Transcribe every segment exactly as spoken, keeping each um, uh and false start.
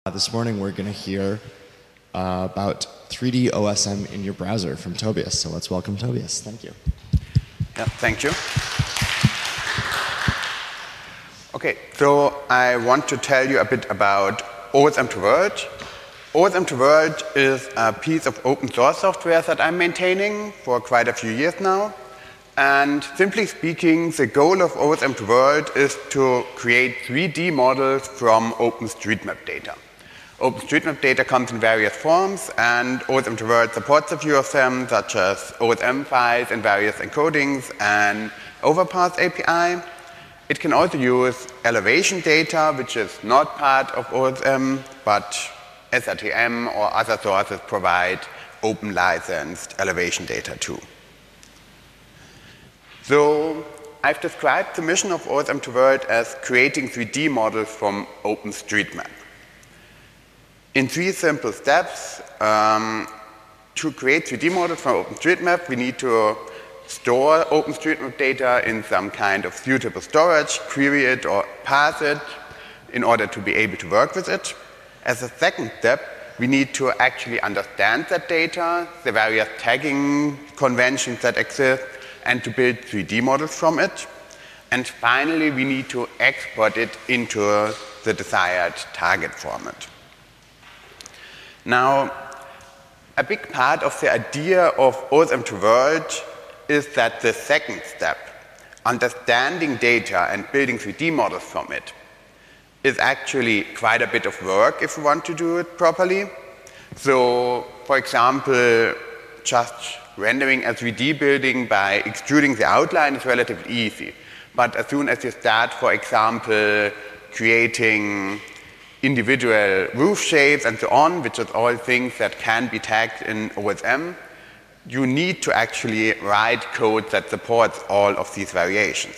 This morning we're going to hear uh, about three D O S M in your browser from Tobias. So let's welcome Tobias. Thank you. Yeah, thank you. Okay, so I want to tell you a bit about O S M to World. O S M to World is a piece of open source software that I'm maintaining for quite a few years now. And simply speaking, the goal of O S M to World is to create three D models from OpenStreetMap data. OpenStreetMap data comes in various forms, and O S M to World supports a few of them, such as O S M files in various encodings and Overpass A P I. It can also use elevation data, which is not part of O S M, but S R T M or other sources provide open licensed elevation data too. So I've described the mission of O S M to World as creating three D models from OpenStreetMap. In three simple steps, um, to create three D models from OpenStreetMap, we need to store OpenStreetMap data in some kind of suitable storage, query it or parse it in order to be able to work with it. As a second step, we need to actually understand that data, the various tagging conventions that exist, and to build three D models from it. And finally, we need to export it into the desired target format. Now, a big part of the idea of O S M to World is that the second step, understanding data and building three D models from it, is actually quite a bit of work if we want to do it properly. So, for example, just rendering a three D building by extruding the outline is relatively easy. But as soon as you start, for example, creating individual roof shapes and so on, which is all things that can be tagged in O S M, you need to actually write code that supports all of these variations.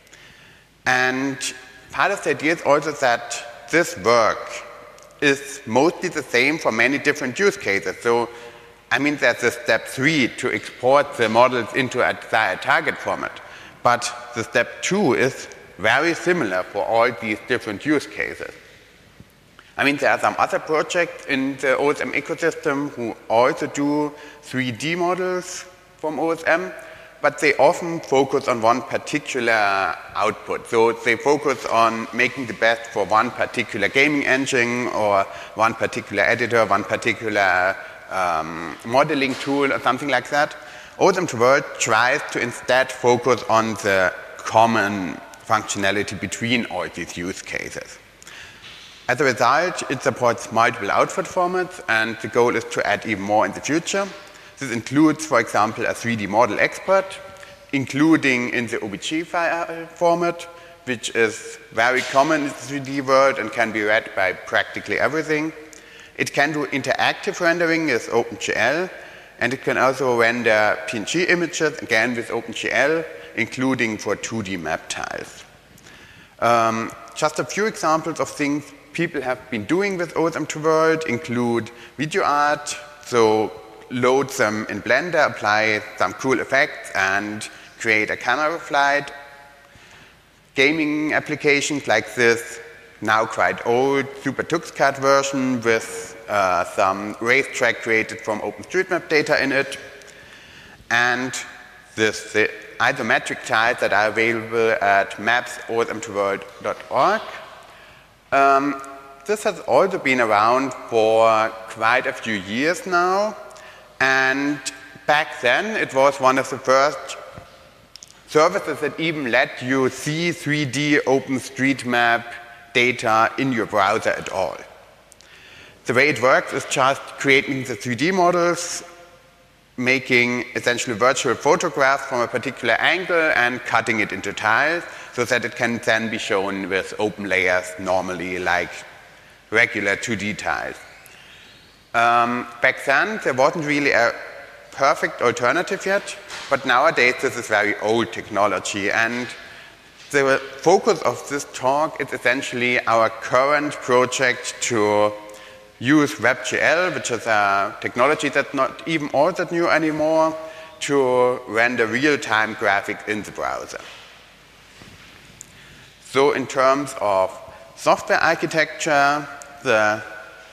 And part of the idea is also that this work is mostly the same for many different use cases. So, I mean, there's a step three to export the models into a desired target format. But the step two is very similar for all these different use cases. I mean, there are some other projects in the O S M ecosystem who also do three D models from O S M, but they often focus on one particular output. So they focus on making the best for one particular gaming engine or one particular editor, one particular um, modeling tool or something like that. O S M to World tries to instead focus on the common functionality between all these use cases. As a result, it supports multiple output formats, and the goal is to add even more in the future. This includes, for example, a three D model export, including in the O B J file format, which is very common in the three D world and can be read by practically everything. It can do interactive rendering with OpenGL, and it can also render P N G images, again with OpenGL, including for two D map tiles. Um, just a few examples of things people have been doing with O S M to World include video art, so load them in Blender, apply some cool effects, and create a camera flight. Gaming applications like this, now quite old, SuperTuxCard version with uh, some racetrack created from OpenStreetMap data in it. And this, the isometric tiles that are available at maps dot O S M to world dot org. Um, this has also been around for quite a few years now, and back then it was one of the first services that even let you see three D OpenStreetMap data in your browser at all. The way it works is just creating the three D models, making essentially virtual photographs from a particular angle and cutting it into tiles so that it can then be shown with open layers normally like regular two D tiles. Um, back then there wasn't really a perfect alternative yet, but nowadays this is very old technology, and the focus of this talk is essentially our current project to use WebGL, which is a technology that's not even all that new anymore, to render real-time graphics in the browser. So in terms of software architecture, the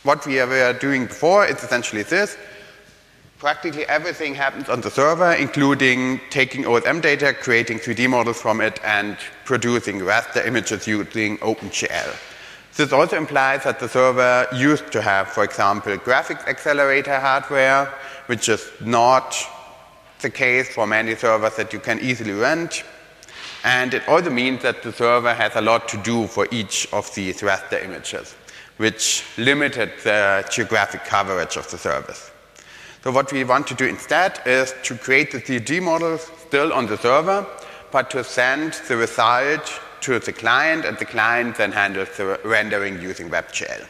what we were doing before is essentially this. Practically everything happens on the server, including taking O S M data, creating three D models from it, and producing raster images using OpenGL. This also implies that the server used to have, for example, graphics accelerator hardware, which is not the case for many servers that you can easily rent. And it also means that the server has a lot to do for each of these raster images, which limited the geographic coverage of the service. So what we want to do instead is to create the three D models still on the server, but to send the result to the client, and the client then handles the rendering using WebGL.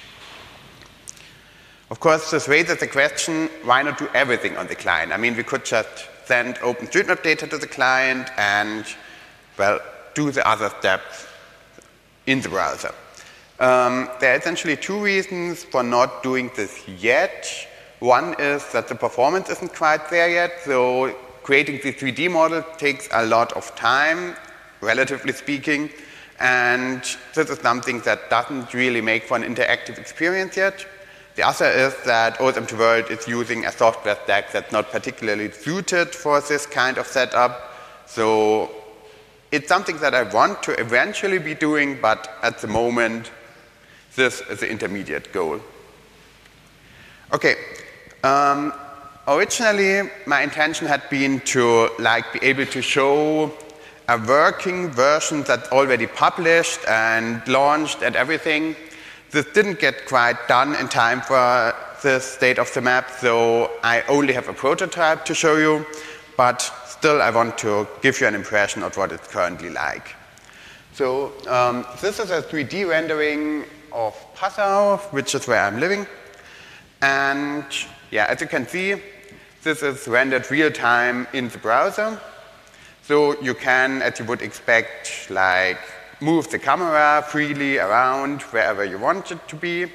Of course, this raises the question, why not do everything on the client? I mean, we could just send OpenStreetMap data to the client and, well, do the other steps in the browser. Um, there are essentially two reasons for not doing this yet. One is that the performance isn't quite there yet, so creating the three D model takes a lot of time, relatively speaking, and this is something that doesn't really make for an interactive experience yet. The other is that O S M two World is using a software stack that's not particularly suited for this kind of setup, so it's something that I want to eventually be doing, but at the moment, this is the intermediate goal. Okay. Um, originally, my intention had been to like be able to show a working version that's already published and launched and everything. This didn't get quite done in time for the state of the map, so I only have a prototype to show you, but still I want to give you an impression of what it's currently like. So um, this is a three D rendering of Passau, which is where I'm living. And yeah, as you can see, this is rendered real time in the browser. So you can, as you would expect, like move the camera freely around wherever you want it to be.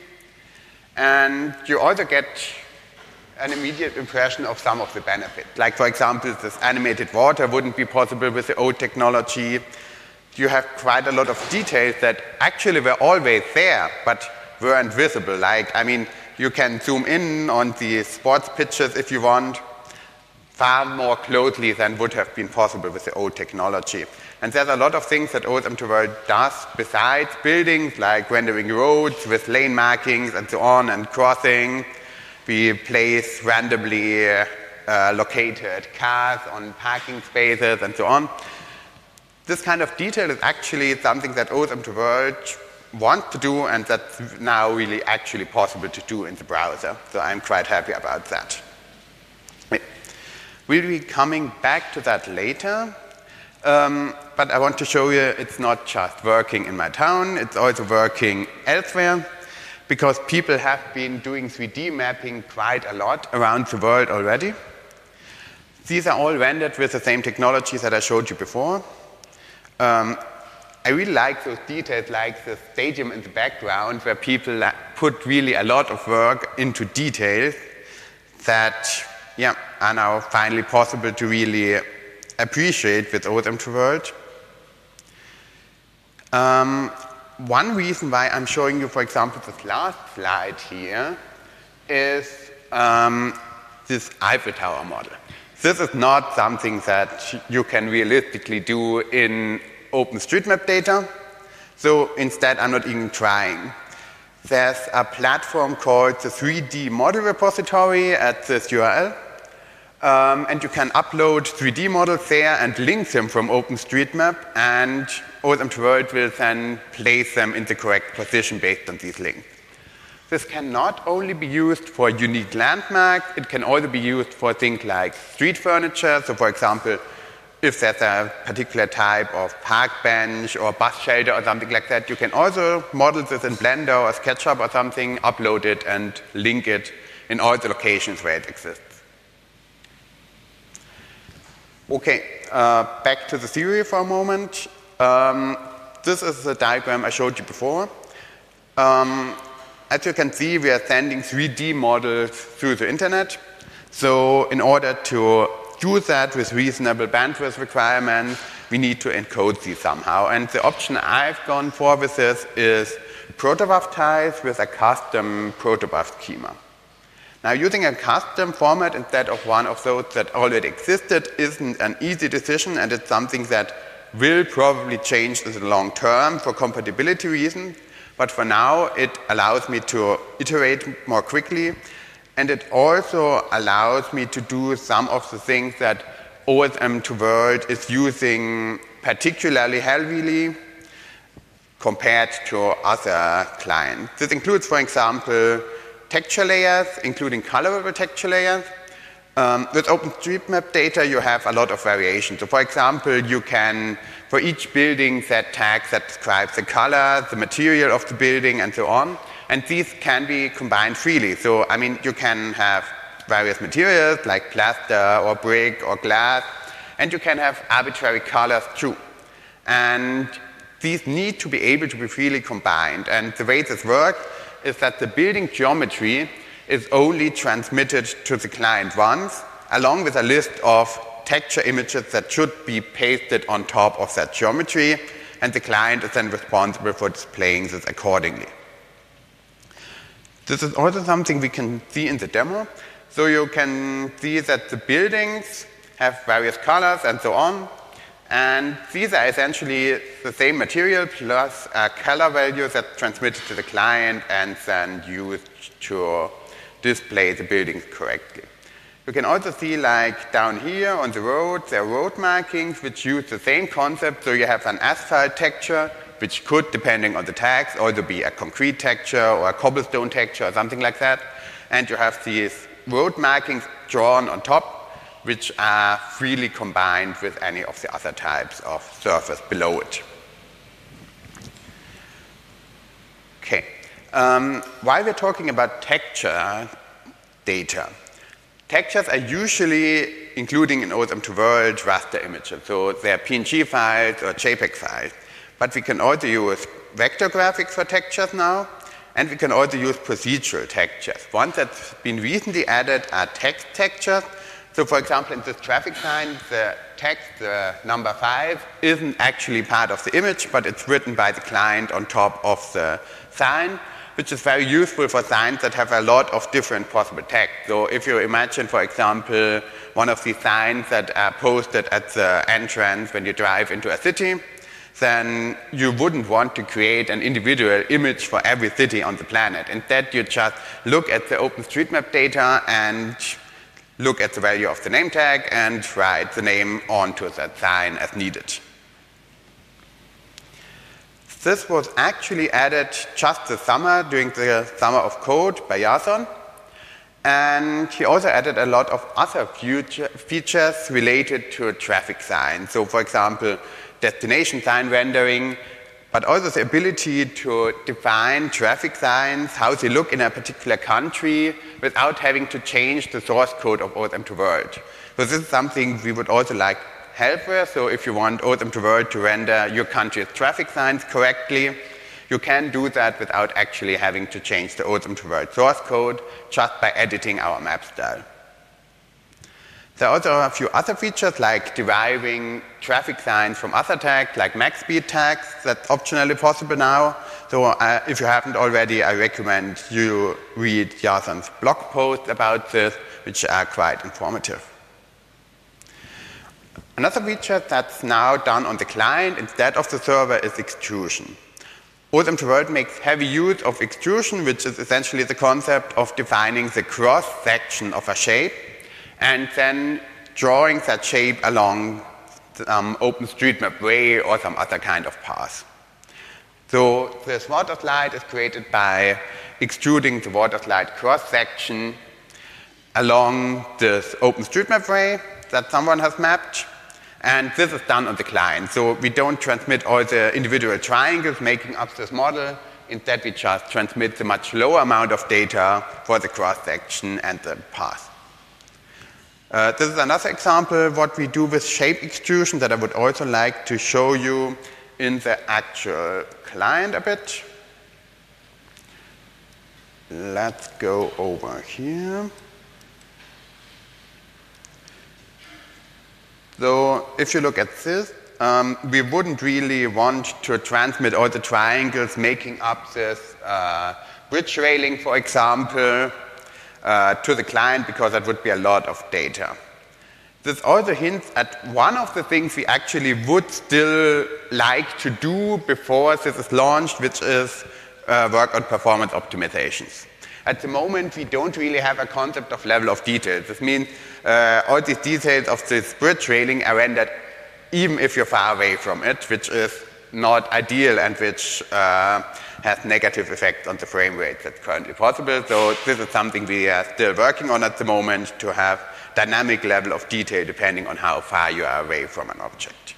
And you also get an immediate impression of some of the benefits. Like, for example, this animated water wouldn't be possible with the old technology. You have quite a lot of details that actually were always there, but weren't visible. Like, I mean, you can zoom in on the sports pitches if you want, far more closely than would have been possible with the old technology. And there's a lot of things that O S M two World does besides buildings, like rendering roads with lane markings and so on, and crossing. We place randomly uh, located cars on parking spaces and so on. This kind of detail is actually something that O S M two World wants to do, and that's now really actually possible to do in the browser. So I'm quite happy about that. We'll be coming back to that later, um, but I want to show you it's not just working in my town, it's also working elsewhere, because people have been doing three D mapping quite a lot around the world already. These are all rendered with the same technologies that I showed you before. Um, I really like those details, like the stadium in the background, where people put really a lot of work into details that yeah, are now finally possible to really appreciate with O S M two World. Um, one reason why I'm showing you, for example, this last slide here is um, this Eiffel Tower model. This is not something that you can realistically do in OpenStreetMap data, so instead I'm not even trying. There's a platform called the three D Model Repository at this U R L, um, and you can upload three D models there and link them from OpenStreetMap, and O S M two World will then place them in the correct position based on these links. This can not only be used for unique landmarks, it can also be used for things like street furniture. So for example, if there's a particular type of park bench or bus shelter or something like that, you can also model this in Blender or SketchUp or something, upload it and link it in all the locations where it exists. Okay, uh, back to the theory for a moment. Um, this is the diagram I showed you before. Um, as you can see, we are sending three D models through the internet. So in order to do that with reasonable bandwidth requirements, we need to encode these somehow. And the option I've gone for with this is protobuf tiles with a custom protobuf schema. Now, using a custom format instead of one of those that already existed isn't an easy decision, and it's something that will probably change in the long term for compatibility reasons. But for now, it allows me to iterate more quickly, and it also allows me to do some of the things that O S M two World is using particularly heavily compared to other clients. This includes, for example, texture layers, including colorable texture layers. Um, with OpenStreetMap data, you have a lot of variation. So, for example, you can, for each building, set tags that describe the color, the material of the building, and so on. And these can be combined freely. So, I mean, you can have various materials like plaster or brick or glass, and you can have arbitrary colors too. And these need to be able to be freely combined. And the way this works is that the building geometry is only transmitted to the client once, along with a list of texture images that should be pasted on top of that geometry, and the client is then responsible for displaying this accordingly. This is also something we can see in the demo. So you can see that the buildings have various colors and so on, and these are essentially the same material plus a color value that's transmitted to the client and then used to display the buildings correctly. You can also see, like down here on the road, there are road markings which use the same concept. So you have an asphalt texture, which could, depending on the tags, either be a concrete texture or a cobblestone texture or something like that. And you have these road markings drawn on top, which are freely combined with any of the other types of surface below it. Okay. Um, while we're talking about texture data, textures are usually including in O S M two World raster images. So they're P N G files or JPEG files. But we can also use vector graphics for textures now, and we can also use procedural textures. One that's been recently added are text textures. So, for example, in this traffic sign, the text, the number five, isn't actually part of the image, but it's written by the client on top of the sign, which is very useful for signs that have a lot of different possible text. So if you imagine, for example, one of these signs that are posted at the entrance when you drive into a city, then you wouldn't want to create an individual image for every city on the planet. Instead, you just look at the OpenStreetMap data and look at the value of the name tag and write the name onto that sign as needed. This was actually added just this summer during the Summer of Code by Jason. And he also added a lot of other future features related to traffic signs. So, for example, destination sign rendering, but also the ability to define traffic signs, how they look in a particular country, without having to change the source code of O S M two World. So this is something we would also like help with. So if you want O S M two World to render your country's traffic signs correctly, you can do that without actually having to change the O S M two World source code, just by editing our map style. There are also a few other features, like deriving traffic signs from other tags, like max speed tags. That's optionally possible now. So uh, if you haven't already, I recommend you read Jason's blog post about this, which are quite informative. Another feature that's now done on the client instead of the server is extrusion. O S M two World makes heavy use of extrusion, which is essentially the concept of defining the cross-section of a shape and then drawing that shape along um, OpenStreetMap way or some other kind of path. So this water slide is created by extruding the water slide cross-section along this OpenStreetMap way that someone has mapped. And this is done on the client. So we don't transmit all the individual triangles making up this model. Instead, we just transmit the much lower amount of data for the cross-section and the path. Uh, this is another example of what we do with shape extrusion that I would also like to show you in the actual client a bit. Let's go over here. So if you look at this um, we wouldn't really want to transmit all the triangles making up this uh, bridge railing, for example, uh, to the client, because that would be a lot of data. This also hints at one of the things we actually would still like to do before this is launched, which is uh, work on performance optimizations. At the moment, we don't really have a concept of level of detail. This means uh, all these details of this bridge railing are rendered even if you're far away from it, which is not ideal and which uh, has negative effects on the frame rate that's currently possible. So this is something we are still working on at the moment, to have dynamic level of detail depending on how far you are away from an object.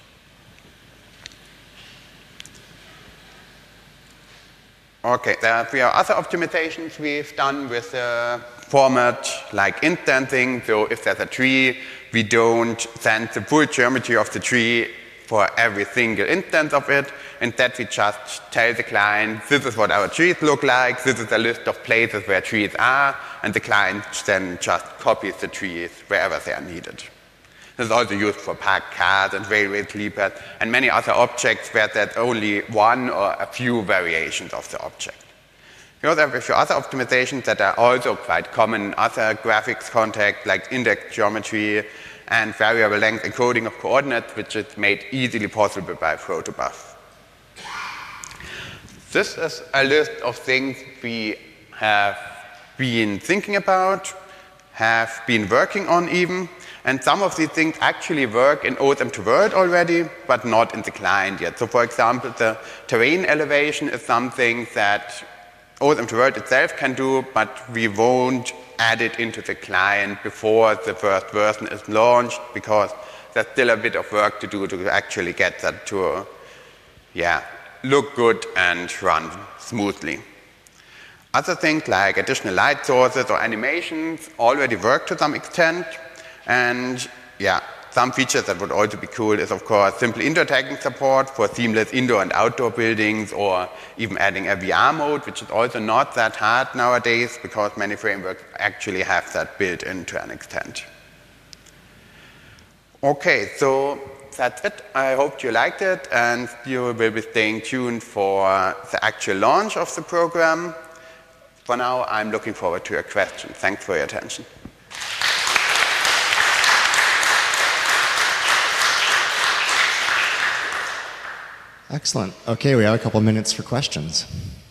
Okay, there are other optimizations we've done with the format, like instancing. So if there's a tree, we don't send the full geometry of the tree for every single instance of it. Instead, we just tell the client, this is what our trees look like, this is a list of places where trees are, and the client then just copies the trees wherever they are needed. This is also used for parked cars and railway sleepers and many other objects where there's only one or a few variations of the object. We also have a few other optimizations that are also quite common in other graphics contexts, like index geometry and variable length encoding of coordinates, which is made easily possible by protobuf. This is a list of things we have been thinking about, have been working on even, and some of these things actually work in O S M two World already, but not in the client yet. So for example, the terrain elevation is something that O S M two World itself can do, but we won't add it into the client before the first version is launched, because there's still a bit of work to do to actually get that to yeah, look good and run smoothly. Other things like additional light sources or animations already work to some extent, and yeah, some features that would also be cool is, of course, simple indoor tagging support for seamless indoor and outdoor buildings, or even adding a V R mode, which is also not that hard nowadays because many frameworks actually have that built in to an extent. Okay, so that's it. I hope you liked it, and you will be staying tuned for the actual launch of the program. For now, I'm looking forward to your questions. Thanks for your attention. Excellent. Okay, we have a couple minutes for questions.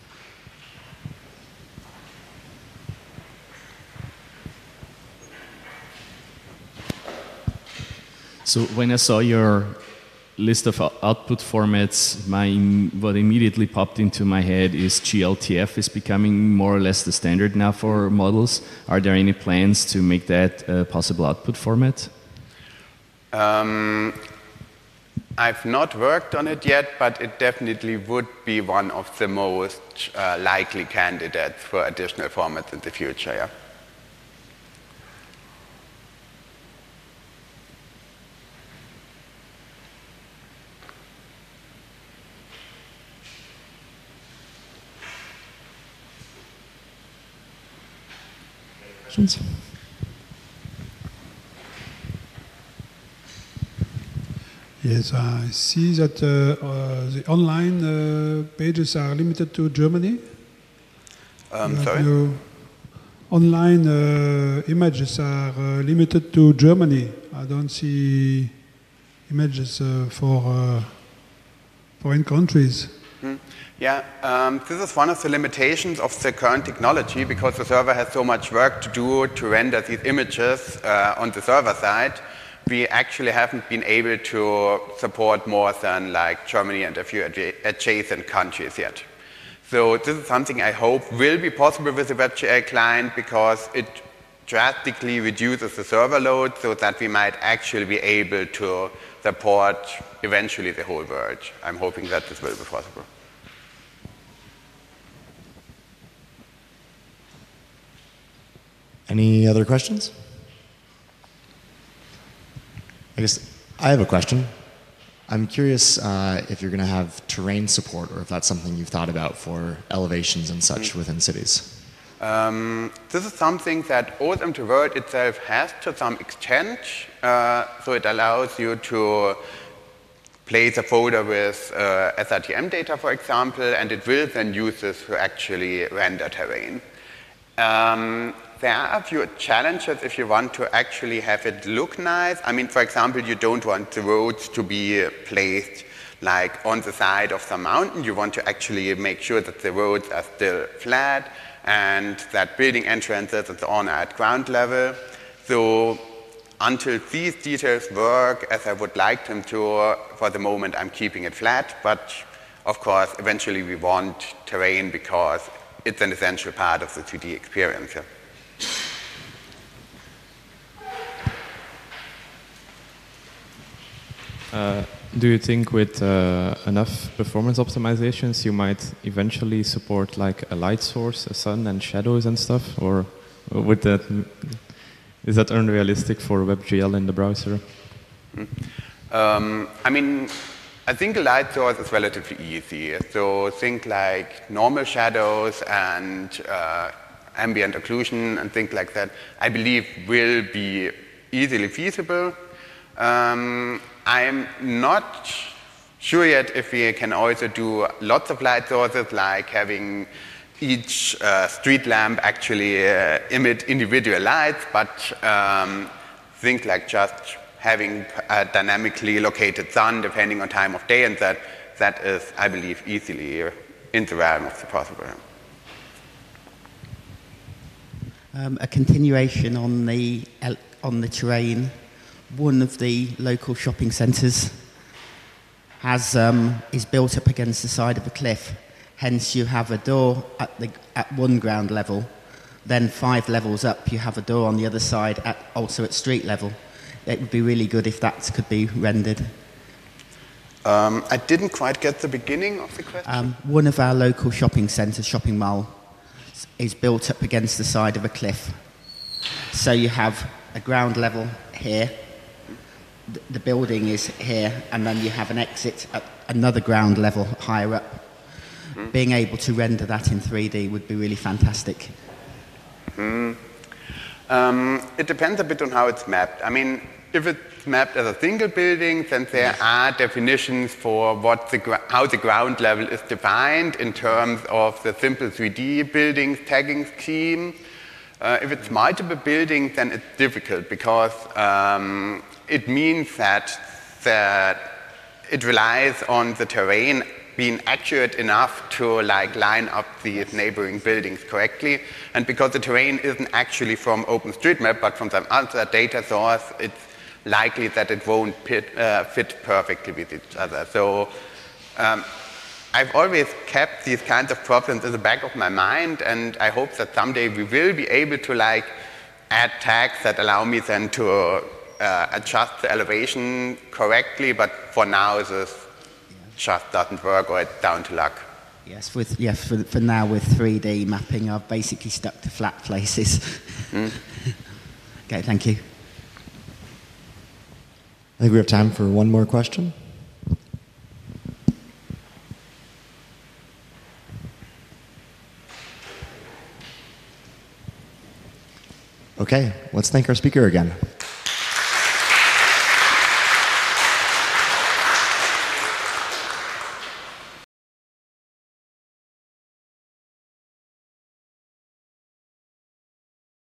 So when I saw your list of output formats, my what immediately popped into my head is G L T F is becoming more or less the standard now for models. Are there any plans to make that a possible output format? Um, I've not worked on it yet, but it definitely would be one of the most uh, likely candidates for additional formats in the future, yeah. Questions? Yes, I see that uh, uh, the online uh, pages are limited to Germany. Um, sorry? Your online uh, images are uh, limited to Germany. I don't see images uh, for uh, foreign countries. Hmm. Yeah, um, this is one of the limitations of the current technology, because the server has so much work to do to render these images uh, on the server side. We actually haven't been able to support more than like Germany and a few adjacent countries yet. So this is something I hope will be possible with the WebGL client, because it drastically reduces the server load so that we might actually be able to support eventually the whole world. I'm hoping that this will be possible. Any other questions? I guess I have a question. I'm curious uh, if you're going to have terrain support, or if that's something you've thought about for elevations and such mm. within cities. Um, this is something that O S M two World itself has to some extent. Uh, so it allows you to place a folder with uh, S R T M data, for example, and it will then use this to actually render terrain. Um, there are a few challenges if you want to actually have it look nice. I mean, for example, you don't want the roads to be placed like on the side of some mountain. You want to actually make sure that the roads are still flat and that building entrances and so on are at ground level. So until these details work as I would like them to, for the moment I'm keeping it flat, but of course eventually we want terrain because it's an essential part of the two D experience. Yeah. Uh, do you think with uh, enough performance optimizations you might eventually support like a light source, a sun and shadows and stuff, or would that, is that unrealistic for WebGL in the browser? Mm. Um, I mean, I think a light source is relatively easy. So think like normal shadows and uh, ambient occlusion and things like that, I believe will be easily feasible. Um, I'm not sure yet if we can also do lots of light sources, like having each uh, street lamp actually uh, emit individual lights, but um, think like just having a dynamically located sun depending on time of day, and that, that is, I believe, easily in the realm of the possible. Um, a continuation on the, on the terrain. One of the local shopping centres has um, is built up against the side of a cliff. Hence, you have a door at the at one ground level. Then five levels up, you have a door on the other side, at, also at street level. It would be really good if that could be rendered. Um, I didn't quite get the beginning of the question. Um, one of our local shopping centres, shopping mall, is built up against the side of a cliff. So you have a ground level here. The building is here, and then you have an exit at another ground level higher up. Mm. Being able to render that in three D would be really fantastic. Mm. Um, it depends a bit on how it's mapped. I mean, if it's mapped as a single building, then there are definitions for what the how the ground level is defined in terms of the simple three D buildings tagging scheme. Uh, if it's multiple buildings, then it's difficult because um, it means that, that it relies on the terrain being accurate enough to like line up these neighboring buildings correctly. And because the terrain isn't actually from OpenStreetMap but from some other data source, it's likely that it won't fit, uh, fit perfectly with each other. So um, I've always kept these kinds of problems in the back of my mind, and I hope that someday we will be able to like add tags that allow me then to Uh, adjust the elevation correctly, but for now this just doesn't work, or it's down to luck. Yes, with yes for, for now with three D mapping, I've basically stuck to flat places. Mm. Okay, thank you. I think we have time for one more question. Okay, let's thank our speaker again.